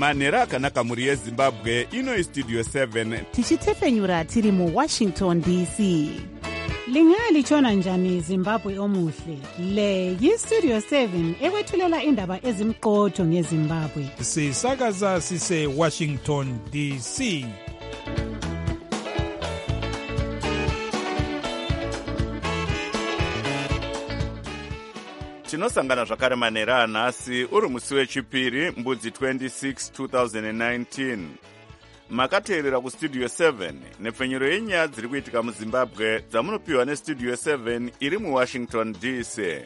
manhero akanaka mhuri yezimbabwe. Ino Studio 7 tichitefenyura tiri muWashington DC. Lingalitshona njani Zimbabwe omuhle? Le yiStudio 7 ekwethulela indaba ezimqotho ngeZimbabwe. Sisakaza sise Washington DC. tinosangana zvakare manhero anhasi uri musi wechipiri mbudzi 26 2019. Makateerera kuStudio 7 nepfenyuro yenyaya dziri kuitika muZimbabwe dzamunopiwa neStudio 7 iri muWashington DC.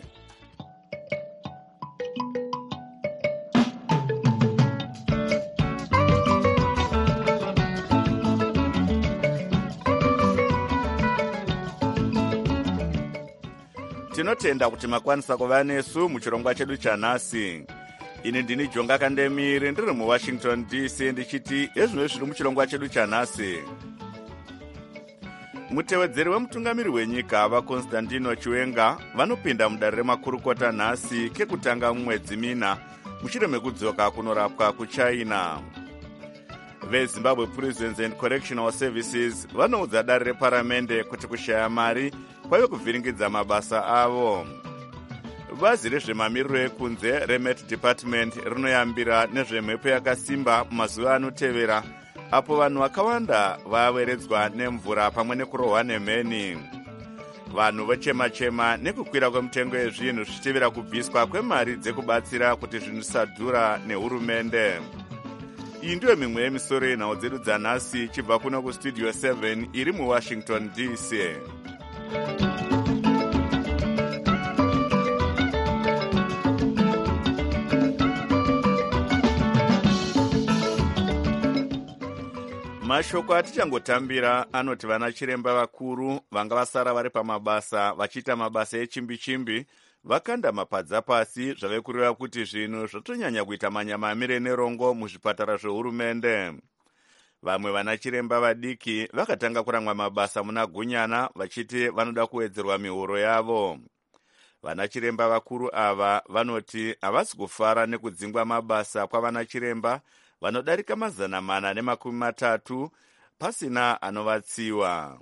Tinotenda kuti makwanisa kuva nesu muchirongwa chedu chanhasi. Ini ndini Jonga Kandemiri ndiri muWashington DC ndichiti ezvino zviri muchirongwa chedu chanhasi. Mutevedzeri wemutungamiri wenyika vaConstantino Chiwenga vanopinda mudare remakurukota nhasi kekutanga mumwedzi mina mushure mekudzoka kunorapwa kuChina. VeZimbabwe Prisons and Correctional Services vanoudza dare reparamende kuti kushaya mari kwave kuvhiringidza mabasa avo. Bazi rezvemamiriro ekunze reMet Department rinoyambira nezvemhepo yakasimba mazuva anotevera apo vanhu vakawanda vaweredzwa nemvura pamwe nekurohwa nemheni. Vanhu vochema-chema nekukwira kwemutengo yezvinhu zvichitevera kubviswa kwemari dzekubatsira kuti zvinhu zvisadhura nehurumende. Iyi ndiyo mimwe yemisoro yenhau dzedu dzanhasi chibva kuno kuStudio 7 iri muWashington DC. Mashoko atichangotambira anoti vana chiremba vakuru vanga vasara vari pamabasa vachiita mabasa echimbi-chimbi vakanda mapadza pasi zvave kureva kuti zvinhu zvatonyanya kuita manyamamire nerongo muzvipatara zvehurumende. Vamwe vana chiremba vadiki vakatanga kuramwa mabasa muna Gunyana vachiti vanoda kuwedzerwa mihoro yavo. Vana chiremba vakuru ava vanoti havasi kufara nekudzingwa mabasa kwavana chiremba vanodarika 430 pasina anovatsiwa.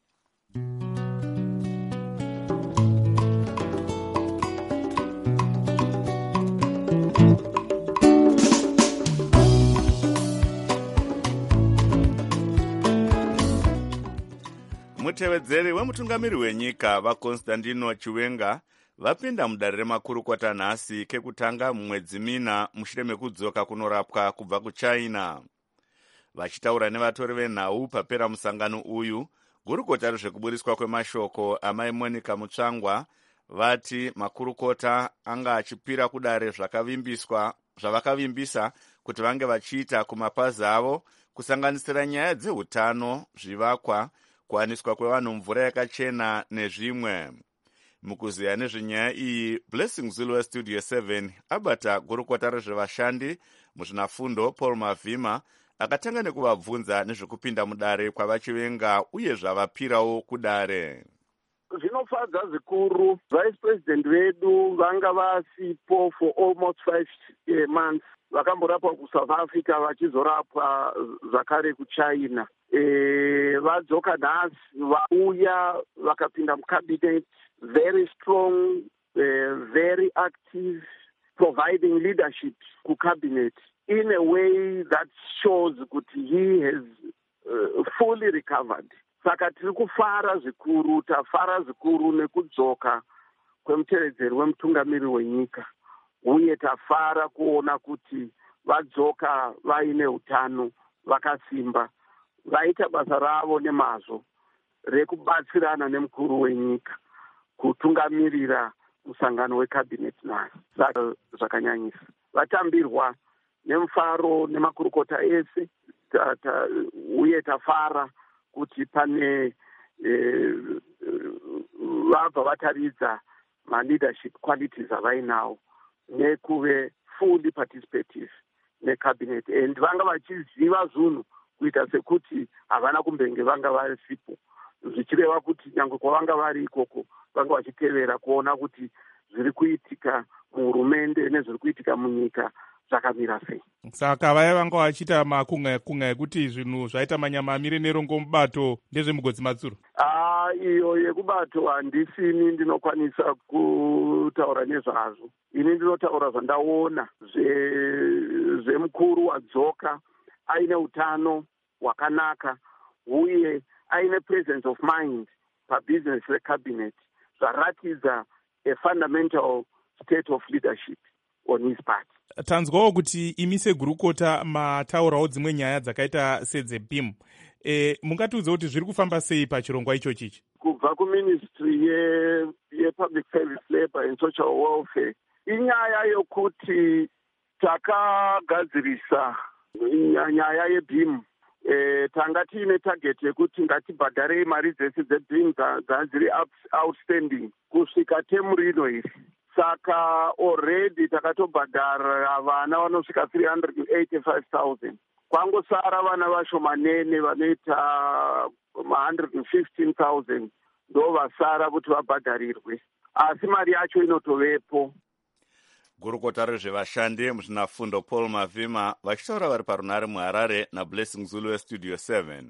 Mutevedzeri wemutungamiri wenyika vaConstantino Chiwenga vapinda mudare remakurukota nhasi kekutanga mumwedzi mina mushure mekudzoka kunorapwa kubva kuChina. Vachitaura nevatori venhau papera musangano uyu, gurukota rezvekuburiswa kwemashoko amai Monica Mutsvangwa vati makurukota anga achipira kudare zvavakavimbisa kuti vange vachiita kumapazi avo kusanganisira nyaya dzeutano, zvivakwa, kuwaniswa kwevanhu mvura yakachena nezvimwe. Mukuziya nezvenyaya iyi, Blessing Zulu weStudio 7 abata gurukota rezvevashandi muzvinafundo Paul Mavhima akatanga nekuvabvunza nezvekupinda mudare kwavaChiwenga uye zvavapirawo kudare. Zvinofadza zvikuru, vice president vedu vanga vasipo for almost 5 months. Vakamborapwa kuSouth Africa vachizorapwa zvakare kuChina. Vadzoka nhasi vauya vakapinda mucabinet, very strong, very active, providing leadership to cabinet in a way that shows that he has fully recovered. Saka tiri kufara zvikuru, tafara zvikuru nekudzoka kwemutevedzeri wemutungamiri wenyika. Uye tafara kuona kuti vadzoka vaine utano, vakasimba, vaita basa ravo nemazvo rekubatsirana nemukuru wenyika kutungamirira musangano wecabinet nhasi. Saka zvakanyanyisa. Vatambirwa nemufaro nemakurukota ese, uye tafara kuti pane vabva vataridza ma-leadership qualities avainawo nekuve fully participative necabinet, and vanga vachiziva zvinhu kuita sekuti havana kumbenge vanga varisipo, zvichireva kuti nyangwe kwavanga vari ikoko vanga vachitevera kuona kuti zviri kuitika muhurumende nezviri kuitika munyika zvakamira sei. Saka vaya vanga vachita makunga ekuti zvinhu zvaita manyama amire nerongo mubato ndezvemugodzi Matsuro. Iyo yekubato handisini ndinokwanisa kutaura nezvazvo. Ini ndinotaura zvandaona zvemukuru wadzoka aine utano hwakanaka uye aine presence of mind pabusiness recabinet zvaratidza a fundamental state of leadership on his part. Tanzwawo kuti imi segurukota mataurawo dzimwe nyaya dzakaita sedzeBIM. Mungatiudza kuti zviri kufamba sei pachirongwa ichochichi? Kubva kuministry yepublic service labour and social welfare inyaya yokuti takagadzirisa nyaya yeBIM. Tanga tiine target yekuti ngatibhadharei mari dzese dzeBIM dziri outstanding kusvika temu rino iri. Saka already takatobhadhara vana vanosvika 385,000. Kwangosara vana vashomanene vanoita 115,000 ndo vasara kuti vabhadharirwe, asi mari yacho inotovepo. Gurukota rezvevashandi muzvinafundo Paul Mavhima vachitaura vari parunare muHarare naBlessing Zulu weStudio 7.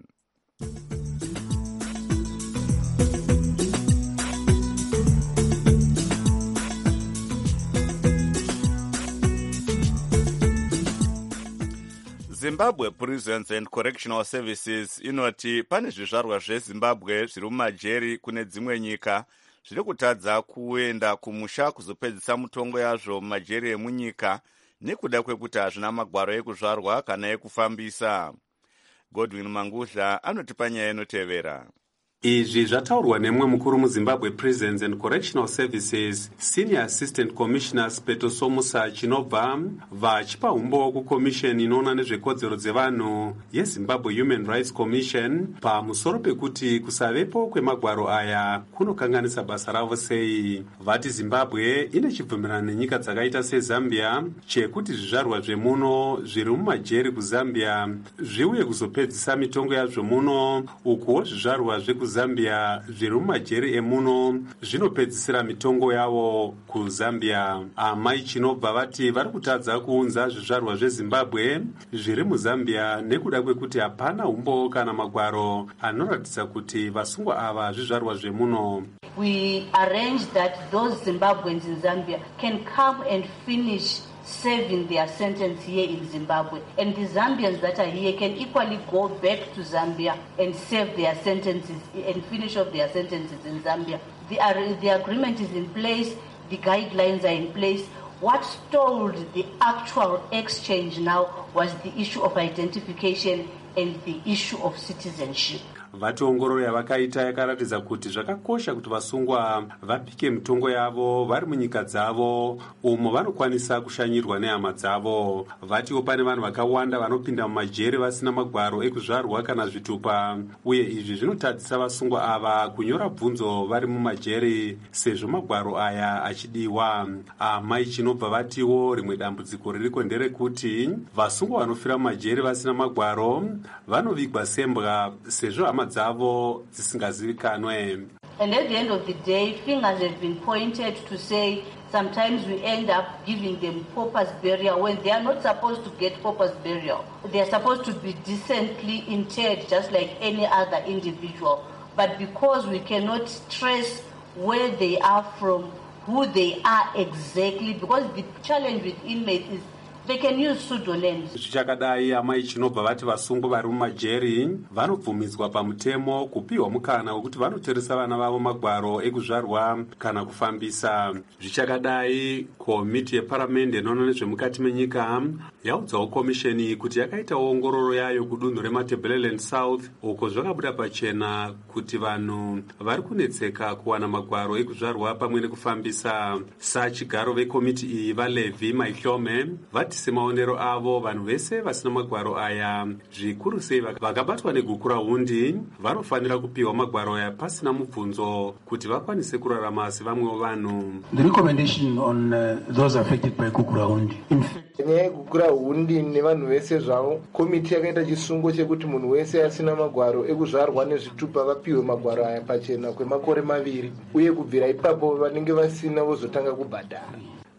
Zimbabwe Prisons and Correctional Services inoti pane zvizvarwa zveZimbabwe zviri mumajeri kune dzimwe nyika zviri kutadza kuenda kumusha kuzopedzisa mutongo yazvo mumajeri emunyika nekuda kwekuti hazvina magwaro ekuzvarwa kana ekufambisa. Godwin Mangudla anotipa nyaya inotevera. Izvi zvataurwa nemwe mukuru muZimbabwe Prisons and Correctional Services Senior Assistant Commissioner Spetosomusa Chinobva vachipa umbo kukomisheni inoona nezvekodzero dzevanhu yeZimbabwe Human Rights Commission pamusoro pekuti kusavepo kwemagwaro aya kunokanganisa basa ravo sei. Vati Zimbabwe ine chibvumirano nenyika dzakaita seZambia chekuti zvizvarwa zvemuno zviri mumajeri kuZambia zviuye kuzopedzisa mitongo yazvo muno, uko zvizvarwa zvekuZambia zviri mumajeri emuno zvinopedzisira mitongo yavo kuZambia. Amai Chinobva vati vari kutadza kuunza zvizvarwa zveZimbabwe zviri muZambia nekuda kwekuti hapana umbo kana magwaro anoratidza kuti vasungwa ava zvizvarwa zvemuno. We arrange that those Zimbabweans in Zambia can come and finish serving their sentence here in Zimbabwe, and the Zambians that are here can equally go back to Zambia and serve their sentences and finish off their sentences in Zambia. The agreement is in place, the guidelines are in place. What stalled the actual exchange now was the issue of identification and the issue of citizenship. Vati ongororo yavakaita yakaratidza kuti zvakakosha kuti vasungwa vapike mitongo yavo vari munyika dzavo umo vanokwanisa kushanyirwa nehama dzavo. Vatiwo pane vanhu vakawanda vanopinda mumajeri vasina magwaro ekuzvarwa kana zvitupa, uye izvi zvinotadzisa vasungwa ava kunyora bvunzo vari mumajeri sezvo magwaro aya achidiwa. Amai Chinobva vatiwo rimwe dambudziko ririko nderekuti vasungwa vanofira mumajeri vasina magwaro vanovigwa sembwa sezvo hama dzavo dzisingazivikanwe. And at the end of the day, fingers have been pointed to say sometimes we end up giving them paupers burial when they are not supposed to get paupers burial. They are supposed to be decently interred just like any other individual. But because we cannot trace where they are from, who they are exactly, because the challenge with inmates is they can use pseudonyms. Zvichakadai amai Chinobva vati vasungwa vari mumajeri vanobvumidzwa pamutemo kupiwa mukana wekuti vanoteresa vana vavo magwaro ekuzvarwa kana kufambisa. Zvichakadai komiti yeparamende inoona nezvemukati menyika yaudzawo komisheni kuti yakaitawo ongororo yayo kudunhu reMatabeleland South uko zvakabuda pachena kuti vanhu vari kunetseka kuwana magwaro ekuzvarwa pamwe nekufambisa. Sachigaro vekomiti iyi vaLevi Maihlome vati semaonero avo vanhu vese vasina magwaro aya zvikuru sei vakabatwa negukura hundi vanofanira kupiwa magwaro aya pasina mubvunzo kuti vakwanise kurarama sevamwewo vanhu. The recommendation on those affected by gukura hundi. Nyaya yegukura hundi nevanhu vese zvavo, komiti yakaita chisungo chekuti munhu wese asina magwaro ekuzvarwa nezvitupa vapiwe magwaro aya pachena kwemakore 2 uye kubvira ipapo vanenge vasina vozotanga kubhadhara.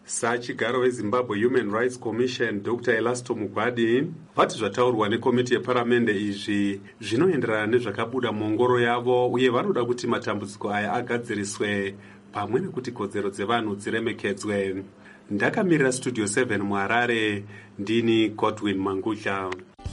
Sachigaro weZimbabwe Human Rights Commission Dr. Elasto Mugwadi vati zvataurwa nekomiti yeparamende izvi zvinoenderana nezvakabuda muongoro yavo uye vanoda kuti matambudziko aya agadziriswe pamwe nekuti kodzero dzevanhu dziremekedzwe. Ndakamirira Studio 7 muHarare, ndini Godwin Mangudla.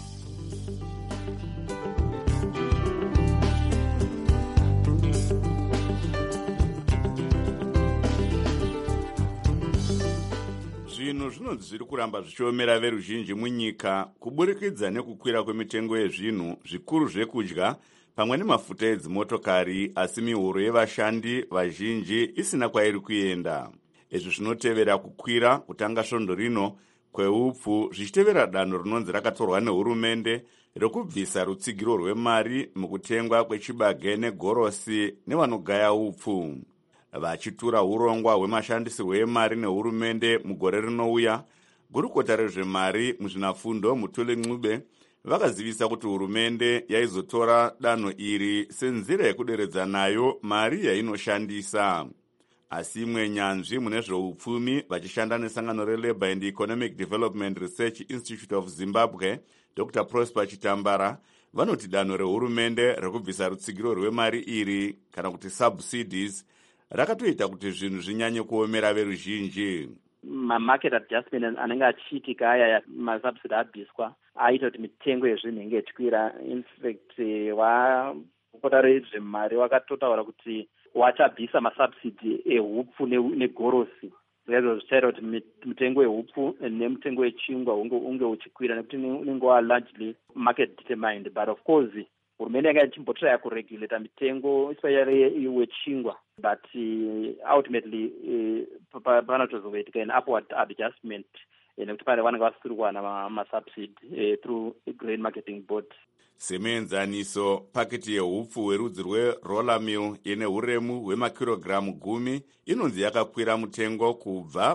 Zvinhu zvinonzi zviri kuramba zvichiomera veruzhinji munyika kuburikidza nekukwira kwemitengo yezvinhu zvikuru zvekudya pamwe nemafuta edzimotokari, asi mihoro yevashandi vazhinji isina kwairi kuenda. Izvi zvinotevera kukwira kutanga svondo rino kweupfu zvichitevera danho rinonzi rakatorwa nehurumende rekubvisa rutsigiro rwemari mukutengwa kwechibage negorosi nevanogaya upfu. Vachitura urongwa hwemashandisirwo emari nehurumende mugore rinouya, gurukota rezvemari muzvinafundo Mutule Ncube vakazivisa kuti hurumende yaizotora danho iri senzira yekuderedza nayo mari yainoshandisa. Asi imwe nyanzvi mune zveupfumi vachishanda nesangano reLabour and Economic Development Research Institute of Zimbabwe, Dr. Prosper Chitambara, vanoti danho rehurumende rekubvisa rutsigiro rwemari iri kana kuti subsidies rakatoita kuti zvinhu zvinyanye kuomera veruzhinji. Market adjustment anenge achiitika aya masubsidy abviswa aita kuti mitengo yezvinhu inge ichikwira. In fact wakota rezvemari wakatotaura kuti wachabvisa masubsidy ehupfu negorosi. Izvo zvichaita kuti mitengo yehupfu nemitengo yechingwa unge uchikwira nekuti unenge largely market determined. But of course hurumende yanga ichimbotraya kuregulata mitengo especially wechingwa, but ultimately panotozoitika an upward adjustment nekuti pane vanenge vasiri kuwana masubsidy through grain marketing board. Semuenzaniso, paketi yehupfu werudzi rweroller mill ine uremu hwemakirogiramu 10 inonzi yakakwira mutengo kubva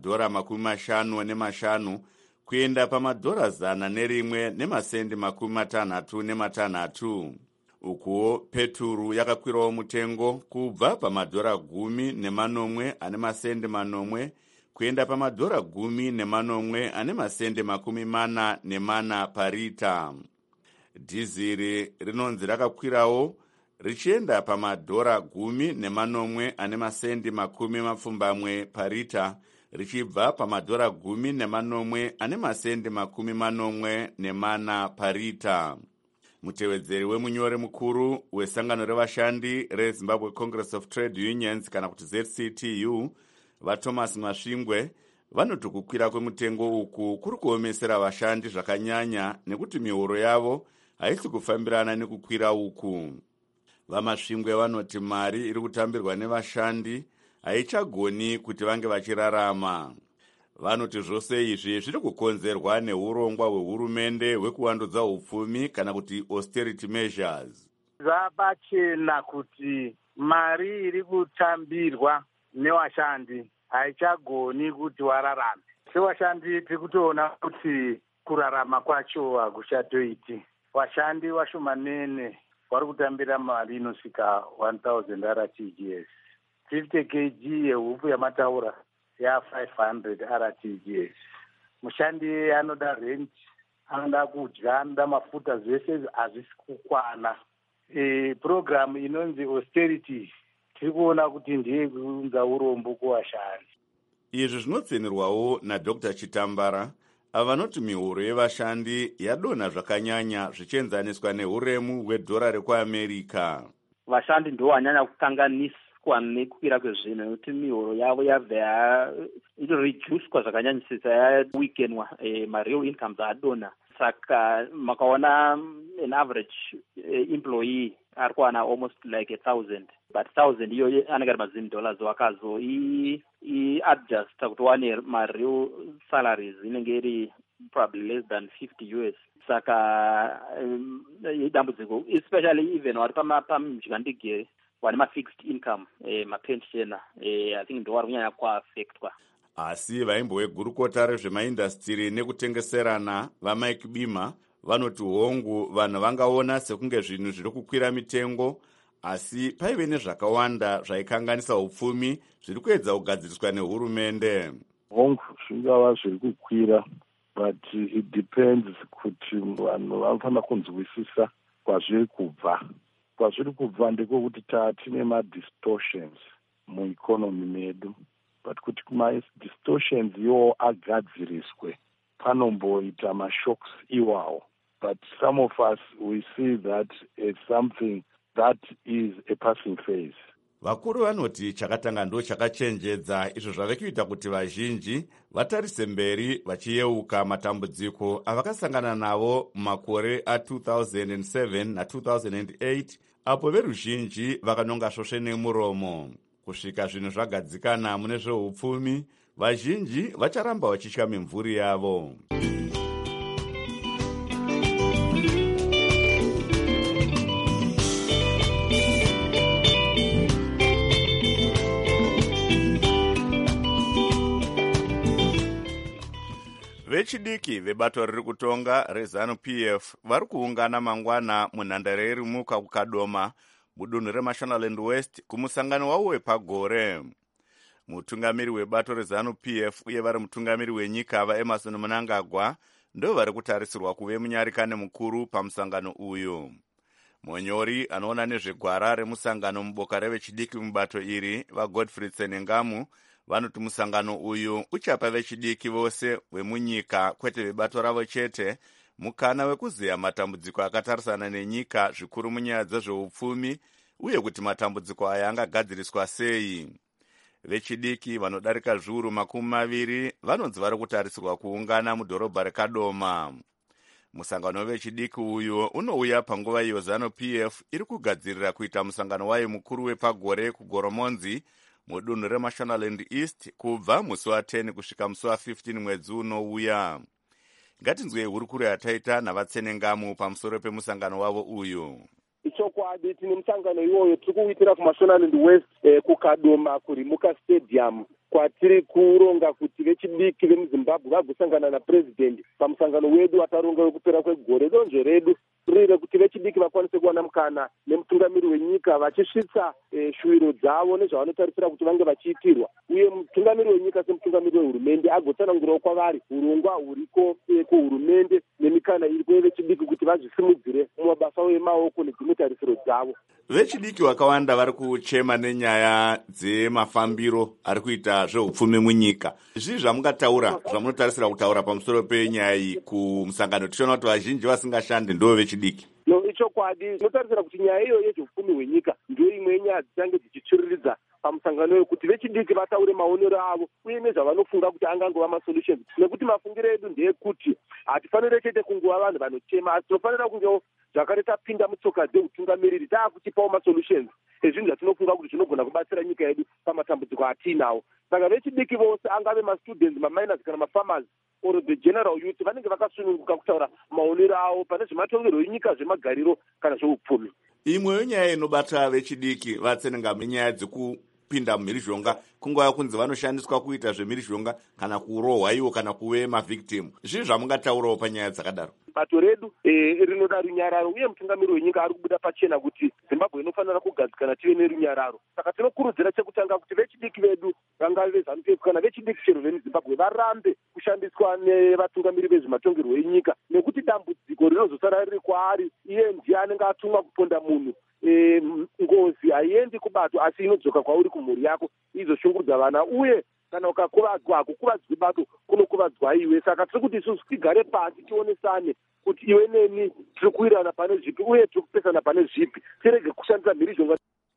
$50.50 kuenda $101.66. Ukuwo peturu yakakwirawo mutengo kubva $10.80 kuenda $10.40 parita. Dhiziri rinonzi rakakwirawo richienda $10.80 parita richibva $10.80 parita. Mutevedzeri wemunyori mukuru wesangano revashandi reZimbabwe Congress of Trade Unions kana kuti ZCTU, vaThomas Masvingwe, vanoti kukwira kwemutengo uku kuri kuomesera vashandi zvakanyanya nekuti mihoro yavo haisi kufambirana nekukwira uku. VaMasvingwe vanoti mari iri kutambirwa nevashandi haichagoni kuti vange vachirarama. Vanoti zvose izvi zviri kukonzerwa neurongwa hwehurumende hwekuwandudza upfumi kana kuti austerity measures. Zvapachena kuti mari iri kutambirwa nevashandi haichagoni kuti wararame. Sevashandi tiri kutoona kuti kurarama kwacho hakuchatoiti. Vashandi vashomanene vari kutambira mari inosvika 1,000 RTGS. 50 kg yehupfu yamataura ya500 RTGS. Mushandi anoda rent, anoda kudya, anoda mafuta, zvese hazvisi kukwana. Program inonzi austerity tiri kuona kuti ndiye kuunza urombo kuvashandi. Izvi zvinotsenirwawo naDr. Chitambara, avanoti mihoro yevashandi yadonha zvakanyanya zvichienzaniswa nehuremu hwedhora rekuAmerica. Vashandi ndo vanyanya kukanganiswa nekukwira kwezvinhu nekuti mihoro yavo yabva inoreduced zvakanyanyisisa, yaweakenwa, real incomes adonha. Saka makaona an average employee ari kuwana almost like 1,000, but 1,000 iyo anenge ari $10 wakazo adjust kuti wane real salaries inenge iri probably less than $50. Saka idambudziko, especially even vari pamuzvikandigere vane ma-fixed income, mapension, I think ndo vari kunyanya kuaffectwa. Asi vaimbo vegurukota rezvemaindastiri nekutengeserana vaMike Bima vanoti hongu vanhu vangaona sekunge zvinhu zviri kukwira mitengo, asi paive nezvakawanda zvaikanganisa upfumi zviri kuedza kugadziriswa nehurumende. hongu zvingava zviri kukwira, but it depends kuti vanhu vanofanira kunzwisisa kwazviri kubva. Kwazviri kubva ndekwokuti tine ma-distortions mueconomy medu, but kuti ma-distortions iwo agadziriswe panomboita ma-shocks iwawo. But some of us, we see that as something that is a passing phase. Vakuru vanoti chakatanga ndo chakachenjedza, izvo zvave kuita kuti vazhinji vatarise mberi vachiyeuka matambudziko avakasangana navo mumakore a2007 na2008, apo veruzhinji vakanonga svosve nemuromo. Kusvika zvinhu zvagadzikana mune zveupfumi, vazhinji vacharamba vachitya mimvuri yavo. Vechidiki vebato riri kutonga reZANU-PF vari kuungana mangwana munhandare yeRimuka kuKadoma mudunhu reMashonaland West kumusangano wavo wepagore. Mutungamiri webato reZANU-PF uye vari mutungamiri wenyika vaEmerson Mnangagwa ndo vari kutarisirwa kuve munyarikane mukuru pamusangano uyu. Monyori anoona nezvegwara remusangano muboka revechidiki mubato iri vaGodfrey Tsenengamu vanoti musangano uyu uchapa vechidiki vose vemunyika kwete vebato ravo chete mukana wekuziya matambudziko akatarisana nenyika zvikuru munyaya dzezveupfumi uye kuti matambudziko aya angagadziriswa sei. Vechidiki vanodarika zviuru 20 vanonzi vari kutarisirwa kuungana mudhorobha reKadoma. Musangano wevechidiki uyu unouya panguva iyo ZANU-PF iri kugadzirira kuita musangano wayo mukuru wepagore kuGoromonzi mudunhu reMashonaland East kubva musi wa10 kusvika musi wa15 mwedzi unouya. Ngatinzwei hurukuro yataita navatsenengamu pamusoro pemusangano wavo uyu. Ichokwadi tine musangano iwoyo tiri kuitira kuMashonaland West kuKadoma kuRimuka Stadium, kwatiri kuronga kuti vechidiki vemuZimbabwe vagosangana napresident pamusangano wedu wataronga wekupera kwegore. Donzvo redu riri kuti vechidiki vakwanise kuwana mukana nemutungamiri wenyika vachisvitsa shuviro dzavo nezvavanotarisira kuti vange vachiitirwa, uye mutungamiri wenyika semutungamiri wehurumende agotsanangurawo kwavari urongwa huriko kuhurumende nemikana iriko yevechidiki kuti vazvisimudzire mumabasa emaoko nedzimwe tarisiro dzavo. Vechidiki vakawanda vari kuchema nenyaya dzemafambiro ari kuita zveupfumi munyika. Zvii zvamungataura zvamunotarisira kutaura pamusoro penyaya iyi kumusangano? Tichiona kuti vazhinji vasingashande ndo vechidiki. No, ichokwadi tinotarisira kuti nyaya iyo yezveupfumi hwenyika ndio imwe yenyaya dzichange dzichitsviriridza pamusangano uyu kuti vechidiki vataure maonero avo uye nezvavanofunga kuti angangova masolutions, nekuti mafungiro edu ndeyekuti hatifanire chete kunguva vanhu vanochema, asi tinofanira kungewo zvakare tapinda mutsoka dzeutungamiriri taakutipawo masolutions ezvinhu zvatinofunga kuti zvinogona kubatsira nyika yedu pamatambudziko atiinawo. Saka vechidiki vose angave mastudents, maminers kana mafarmers or the general youth vanenge vakasununguka kutaura maonero avo pane zvematongerwo enyika, zvemagariro kana zveupfumi. Imweyo nyaya inobata vechidiki vatsenengamu nyaya dzekupinda mumhirizhonga, kungava kunzi vanoshandiswa kuita zvemhirizhonga kana kurohwa iwo kana kuve mavhictim. Zvii zvamungataurawo panyaya dzakadaro? Bato redu rinoda runyararo uye mutungamiri wenyika ari kubuda pachena kuti Zimbabwe inofanira kugadzikana tive nerunyararo. Saka tinokurudzira chekutanga kuti vechidiki vedu vangave veZANU-PF kana vechidiki chero vemuZimbabwe varambe kushandiswa nevatungamiri vezvematongerwo enyika, nekuti dambudziko rinozosara riri kwaari. Iye ndiye anenge atumwa kuponda munhu. Ngozi haiendi kubato asi inodzoka kwauri kumhuri yako izoshungurudza vana, uye kana ukakuvadzwa hakukuvadzwi bato kunokuvadzwa iwe. Saka tiri kuti isusu tigare pasi tionesane kuti iwe neni tiri kuwirirana pane zvipi uye tiri kupesana pane zvipi, tirege kushandisa mhirizhonga.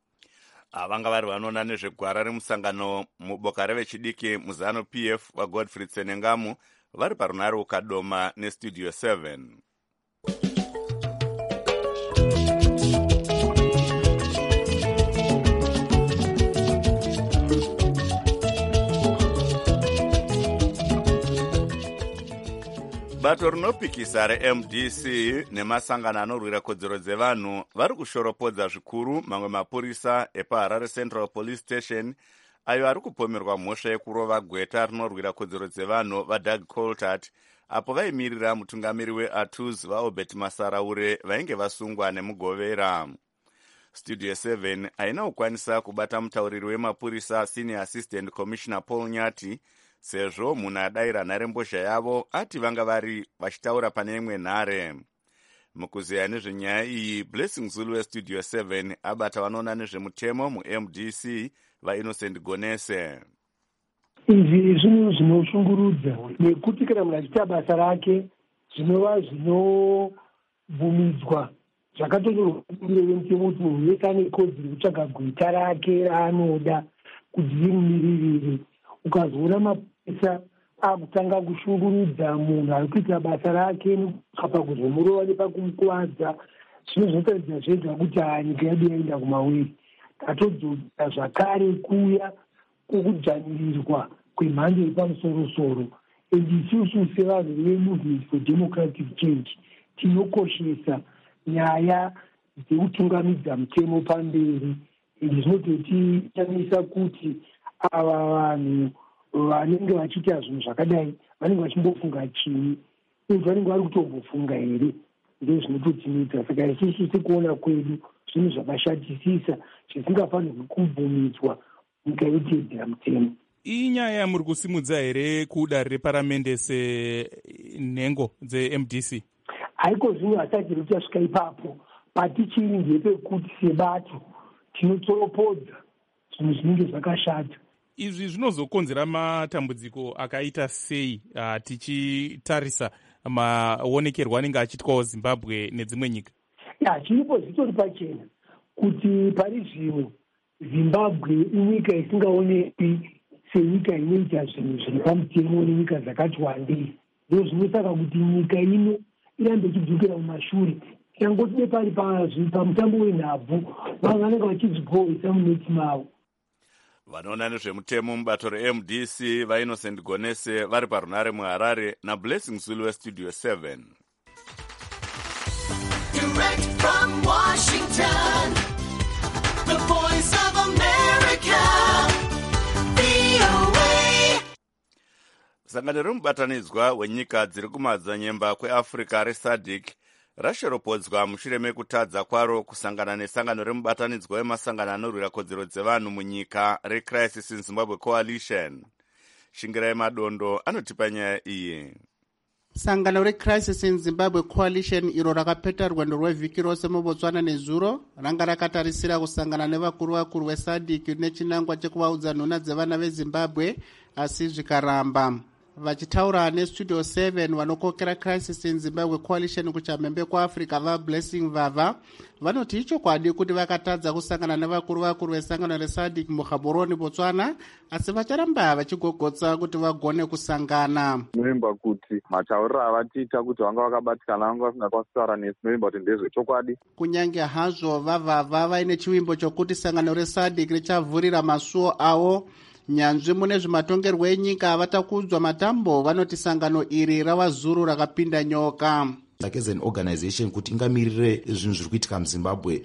Vanga vari vanoona nezvegwara remusangano muboka revechidiki muZANU-PF vaGodfrey Tsenengamu vari parunare kuKadoma nestudio 7. Bato rinopikisa reMDC nemasangano anorwira kodzero dzevanhu vari kushoropodza zvikuru mamwe mapurisa epaHarare Central Police Station ayo ari kupomerwa mhosva yekurova gweta rinorwira kodzero dzevanhu vaDoug Coltart apo vaimirira mutungamiri weATUS vaObert Masaraure vainge vasungwa nemugovera. Studio 7 haina kukwanisa kubata mutauriri wemapurisa Senior Assistant Commissioner Paul Nyati sezvo munhu adayira nharembozha yavo ati vanga vari vachitaura pane imwe nhare. Mukuzeya nezvenyaya iyi, Blessing Zulu westudio 7 abata vanoona nezvemutemo muMDC vaInnocent Gonese. Izvi zvinhu zvinoshungurudza nekuti kana munhu achiita basa rake zvinova zvinobvumidzwa zvakatonyorwa mutemo kuti munhu wese ane kodzero kutsvaga gwita rake raanoda kuti rimumiririre. Ukazoona mapurisa akutanga kushungurudza munhu ari kuita basa rake nekapa kuzomurova nepakumukuvadza, zvino zvinotaridza zvega kuti nyika yedu yaenda kumawiri. Tatodzoka zvakare kuya kwekudzvanyirirwa kwemhando yepamusoro-soro. Isusu sevanhu veMovement for Democratic Change tinokoshesa nyaya dzekutungamidza mutemo pamberi. Izvi zvinototitamisa kuti ava vanhu vanenge vachiita zvinhu zvakadai vanenge vachimbofunga chini, uye vanenge vari kutombofunga here, ndozvinototimidza. Saka isusu sekuona kwedu zvinhu zvakashatisisa zvisingafanirwi kubvumidzwa nyika yotedzera mutemo. Iyi nyaya yamuri kusimudza here kudare reparamende senhengo dzeMDC? Haiko zvinhu hasati tasvika ipapo, patichiri ndepekuti sebato tinotsoropodza zvinhu zvinenge zvakashata. Izvi zvinozokonzera matambudziko akaita sei tichitarisa maonekerwo anenge achitwawo Zimbabwe nedzimwe nyika? Chiripo zitori pachena kuti pari zvino Zimbabwe inyika isingaonekwi senyika inoita zvinhu zviri pamutemo nenyika dzakati wandei. Ndizvo zvinosaka kuti nyika ino irambe ichidzokera mumashure. Changoti nepari pamutambo wenhabvu vanhu vanenge vachizvigovesa muneti mavo. Vanoona nezvemutemo mubato reMDC vaInnocent Gonese vari parunare muHarare naBlessing Zulu westudio 7. Direct from Washington, the voice of America, VOA. Sangano remubatanidzwa wenyika dziri kumadzanyemba kweAfrica reSADC rasheropodzwa mushure mekutadza kwaro kusangana nesangano remubatanidzwa wemasangano anorwira kodzero dzevanhu munyika reCrisis in Zimbabwe Coalition. Shingirai Madondo anotipa nyaya iyi. Sangano reCrisis in Zimbabwe Coalition iro rakapeta rwendo rwevhiki rose muBotswana nezuro ranga rakatarisira kusangana nevakuru veSADC nechinangwa chekuvaudza nhuna dzevana veZimbabwe, asi zvikaramba. Vachitaura nestudio 7 vanokokera Crisis in Zimbabwe Coalition kuchamhembe kwaAfrica vaBlessing Vava vanoti ichokwadi kuti vakatadza kusangana nevakuru vesangano reSADC muGaborone, Botswana, asi vacharamba vachigogotsa kuti vagone kusangana. Zvinoimba kuti matauriro avatiita kuti vanga vakabatikana vanga vasingakwanisi kutaura nesu, zvinoimba kuti ndezvechokwadi. Kunyange hazvo Vava vaine chivimbo chokuti sangano reSADC richavhurira masuo avo, nyanzvi mune zvematongerwo enyika avatakudzwa matambo vanoti sangano iri rava zuru rakapinda nyoka. Like as an organization kuti ingamirire zvinhu zviri kuitika muZimbabwe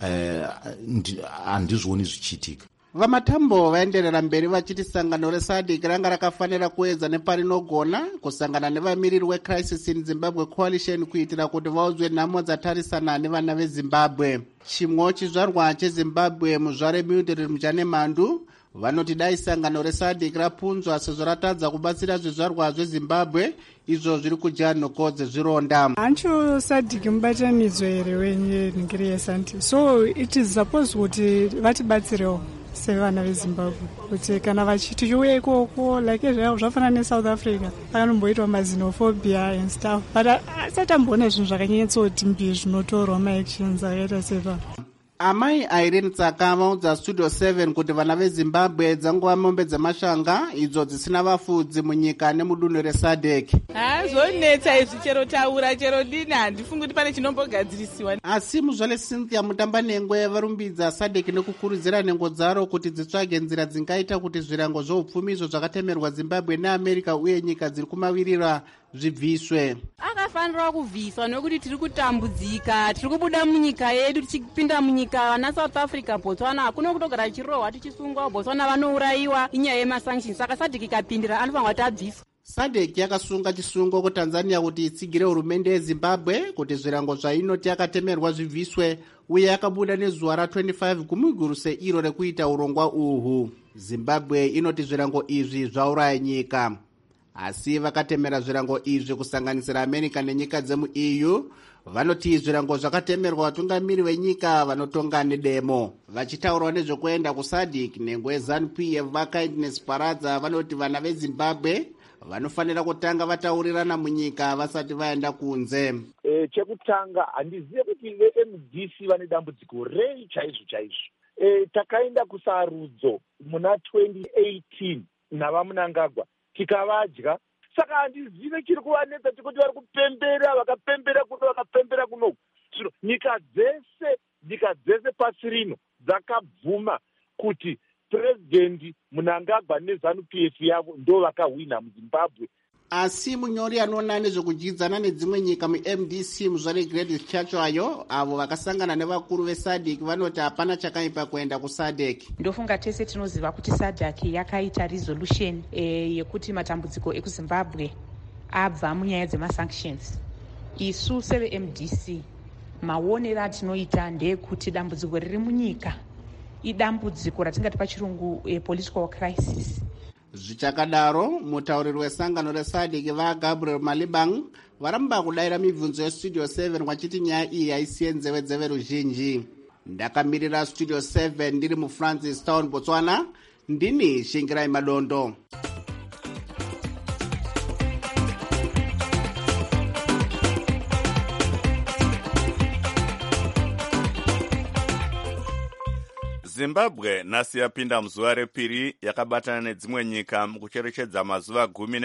handizvoni zvichiitika. Vamatambo vaenderera mberi vachiti sangano reSADC ranga rakafanira kuedza neparinogona kusangana nevamiriri weCrisis in Zimbabwe Coalition kuitira kuti vaudzwe nhamo dzatarisana nevana veZimbabwe. Chimwe chizvarwa cheZimbabwe muzvare Mildred Muchanemandu vanoti dai sangano reSADC rapunzwa sezvo ratadza kubatsira zvizvarwa zveZimbabwe izvo zviri kudya nhoko dzezvironda. Hancho SADC mubatanidzwa here wenyika yeSADC, so it is supposed kuti vatibatsirewo sevana veZimbabwe kuti kana vachitiuya ikoko like zvafanana neSouth Africa pakanomboitwa maxenophobia and stuff, but asati amboona zvinhu zvakanyanyotsooti mbi zvinotorwa maactions akaita sepa. Amai Irene Tsaka vaudza studio 7 kuti vana veZimbabwe dzangova mombe dzemashanga idzo dzisina vafudzi munyika nemudunhu reSADC. Zvonetsa izvi chero taura chero dini handifungi kuti pane chinombogadzirisiwa. Asi muzvale Cynthia Mutambanengwe varumbidza SADC nekukurudzira nhengo dzaro kuti dzitsvage nzira dzingaita kuti zvirango zveupfumi izvo zvakatemerwa Zimbabwe neAmerica uye nyika dziri kumavirira zvibviswe. Akafanira kubviswa nekuti tiri kutambudzika, tiri kubuda munyika yedu tichipinda munyika na South Africa, Botswana hakuna kutogara chirohwa tichisungwa, Botswana vanourayiwa inyaya yemasanctions, saka SADC ikapindira anofanirwa kuti abviswe. SADC yakasunga chisungo kuTanzania kuti itsigire hurumende yeZimbabwe kuti zvirango zvainoti yakatemerwa zvibviswe, uye yakabuda nezuva ra25 kumiguruse iro rekuita urongwa uhu. Zimbabwe inoti zvirango izvi zvauraya nyika. asi vakatemera zvirango izvi kusanganisira america nenyika dzemu-eu vanoti zvirango zvakatemerwa vatungamiri venyika vanotonga nedemo. Vachitaurwa nezvekuenda kusadc nhengo yeZANU-PF vaKindness Paradza vanoti vana vezimbabwe vanofanira kutanga vataurirana munyika vasati vaenda kunze. Chekutanga handizive kuti veMDC vane dambudziko rei chaizvo. Takaenda kusarudzo muna 2018 navaMunangagwa tikavadya, saka handizive chiri kuvanetsa tikuti vari kupembera, vakapembera kuno vakapembera kunoku. Nyika dzese pasi rino dzakabvuma kuti President Munangagwa neZANU-PF yavo ndo vakahwina muZimbabwe. Asi munyori anoona nezvekudyidzana nedzimwe nyika muMDC muzvare Gladys Chatsvayo avo vakasangana nevakuru veSADC vanoti hapana chakaipa kuenda kuSADC. Ndofunga tese tinoziva kuti SADC yakaita resolution yekuti matambudziko ekuZimbabwe abva munyaya dzemasanctions. Isu seveMDC maonero atinoita ndeyekuti dambudziko riri munyika idambudziko ratingati pachirungu political crisis. Zvichakadaro mutauriri wesangano reSADC vaGabriel Malibang varamba kudaira mibvunzo yeStudio 7 vachiti nyaya iyi haisiye nzeve ruzhinji. Ndakamirira Studio 7 ndiri muFrancis Town, Botswana. Ndini Shingirai Madondo. Zimbabwe nhasi yapinda muzuva repiri yakabatana nedzimwe nyika mukucherechedza mazuva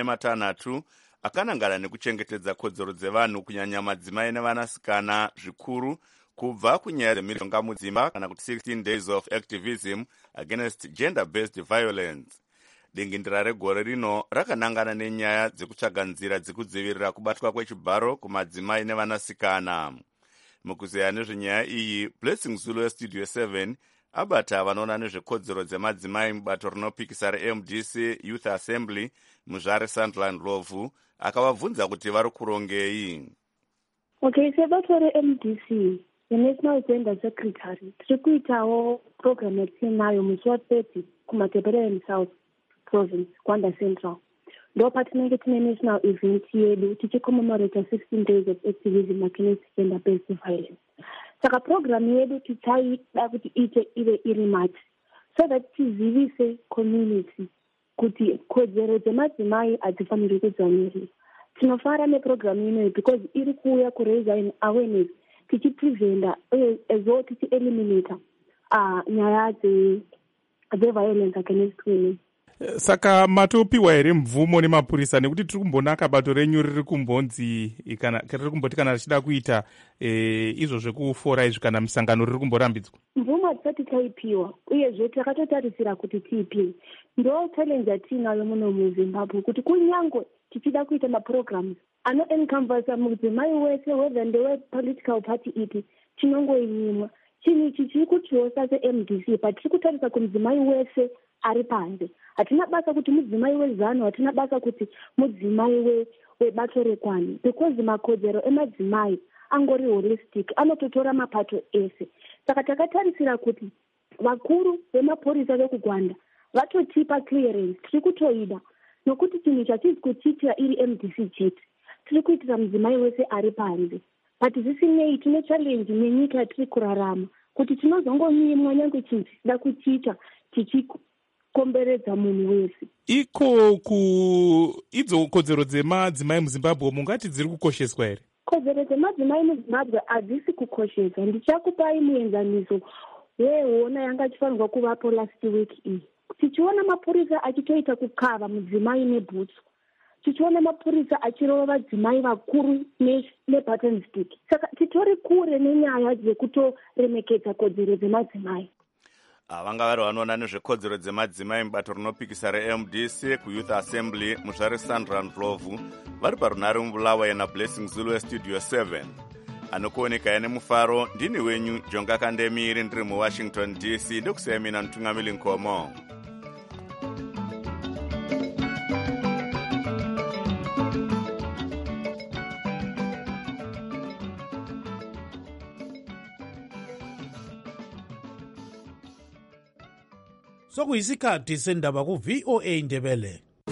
16 akanangana nekuchengetedza kodzero dzevanhu kunyanya madzimai nevanasikana zvikuru kubva kunyaya dzemhirizhonga mudzimba kana kuti 16 days of activism against gender-based violence. Dingindira regore rino rakanangana nenyaya dzekutsvaga nzira dzekudzivirira kubatwa kwechibharo kumadzimai nevanasikana. Mukuzeya nezvenyaya iyi, Blessing Zulu weStudio 7 abata vanoona nezvekodzero dzemadzimai mubato rinopikisa reMDC Youth Assembly muzvare Sandland Rovu akavabvunza kuti vari kurongei. Sebato reMDC, the National Gender Secretary, tiri kuitawo program yatinayo muzuva 30 kuMatebele South Province, Kwanda Central. Ndo patinenge tine national event yedu tichicommemorate 16 days of activism against gender-based violence. Saka program yedu tichaida kuti ive iri mati so that tizivise community kuti kodzero dzemadzimai hadzifaniri kudzvanyirirwa. Tinofara neprogram inoyi because iri kuuya kuraise an awareness tichipreventa uye ezo tichieliminata nyaya dzeviolence against women. Saka matopiwa here mvumo nemapurisa nekuti tiri kumbonaka bato renyu riri kumbonzi riri kumboti kana richida kuita izvo zvekufora izvi kana misangano riri kumborambidzwa? Mvumo hatisati taipiwa uyezve takatotarisira kuti tiipiwe. Ndo challenge yatinayo muno muZimbabwe kuti kunyange tichida kuita maprograms anoencompassa mudzimai wese whether ndewepolitical party ipi tinongoimwa. Chinhu ichi chiri kutiosa seMDC patiri kutarisa kumudzimai wese ari panze. Hatina basa kuti mudzimai weZANU, hatina basa kuti mudzimai webato rekwani, because makodzero emadzimai angori holistic, anototora mapato ese. Saka takatarisira kuti vakuru vemapurisa vekugwanda vatotipa clearance, tiri kutoida nokuti chinhu chatizi kuchiitira iri MDC chete, tiri kuitira mudzimai wese ari panze. But zvisinei tine challenge nenyika yatiri kurarama kuti tinozongonyimwa nyange chinhu chisida kuchiita tichikomberedza munhu wese. Iko idzo kodzero dzemadzimai muZimbabwe mungati dziri kukosheswa here? Kodzero dzemadzimai muZimbabwe hadzisi kukosheswa. Ndichakupai muenzaniso weona yanga ichifanirwa kuvapo last week iyi. Tichiona mapurisa achitoita kukava mudzimai nebhutsu, tichiona mapurisa achirova vadzimai vakuru nebutton stick. Saka titori kure nenyaya dzekutoremekedza kodzero dzemadzimai. Vanga vari vanoona nezvekodzero dzemadzimai mubato rinopikisa reMDC kuYouth Assembly muzvare Sandland Rovu vari parunhare mubulawayo naBlessing Zulu weStudio 7. Anokuoneka nemufaro ndini wenyu Jonga Kandemiri ndiri muWashington DC ndokusiyai mina Ntungamili Nkomo. Sokuyisikhathi sendaba ku VOA Ndebele.